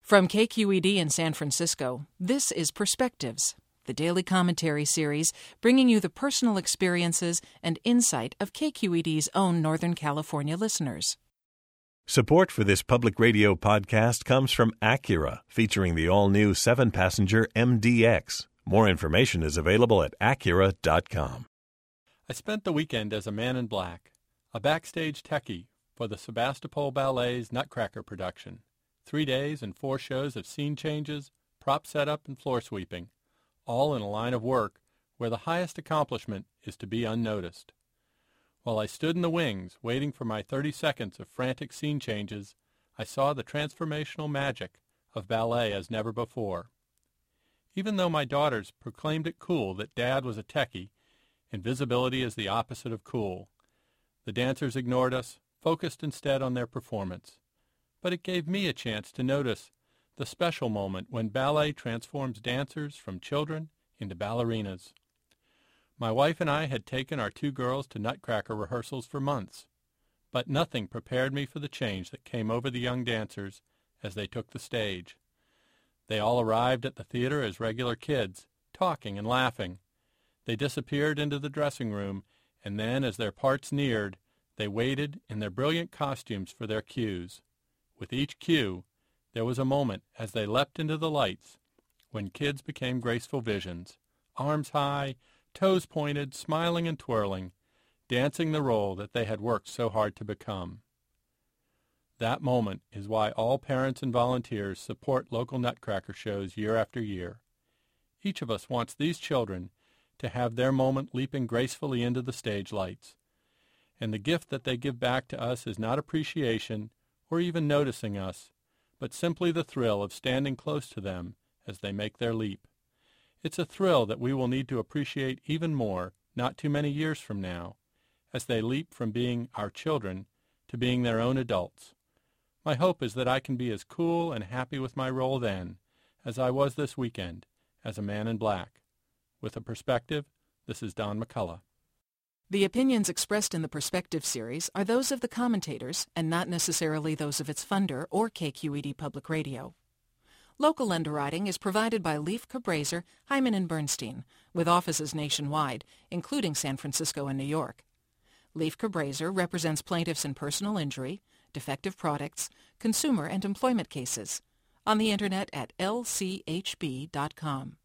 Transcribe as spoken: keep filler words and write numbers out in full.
From K Q E D in San Francisco, this is Perspectives, the daily commentary series bringing you the personal experiences and insight of K Q E D's own Northern California listeners. Support for this public radio podcast comes from Acura, featuring the all-new seven-passenger M D X. More information is available at Acura dot com. I spent the weekend as a man in black, a backstage techie for the Sebastopol Ballet's Nutcracker production. Three days and four shows of scene changes, prop setup, and floor sweeping, all in a line of work where the highest accomplishment is to be unnoticed. While I stood in the wings, waiting for my thirty seconds of frantic scene changes, I saw the transformational magic of ballet as never before. Even though my daughters proclaimed it cool that Dad was a techie, invisibility is the opposite of cool. The dancers ignored us, focused instead on their performance. But it gave me a chance to notice the special moment when ballet transforms dancers from children into ballerinas. My wife and I had taken our two girls to Nutcracker rehearsals for months, but nothing prepared me for the change that came over the young dancers as they took the stage. They all arrived at the theater as regular kids, talking and laughing. They disappeared into the dressing room, and then, as their parts neared, they waited in their brilliant costumes for their cues. With each cue, there was a moment as they leapt into the lights when kids became graceful visions, arms high, toes pointed, smiling and twirling, dancing the role that they had worked so hard to become. That moment is why all parents and volunteers support local Nutcracker shows year after year. Each of us wants these children to have their moment leaping gracefully into the stage lights. And the gift that they give back to us is not appreciation or even noticing us, but simply the thrill of standing close to them as they make their leap. It's a thrill that we will need to appreciate even more not too many years from now, as they leap from being our children to being their own adults. My hope is that I can be as cool and happy with my role then as I was this weekend as a man in black. With a perspective, this is Don McCullough. The opinions expressed in the Perspective series are those of the commentators and not necessarily those of its funder or K Q E D Public Radio. Local underwriting is provided by Leif Cabraser, Hyman and Bernstein, with offices nationwide, including San Francisco and New York. Leif Cabraser represents plaintiffs in personal injury, defective products, consumer and employment cases. On the Internet at L C H B dot com.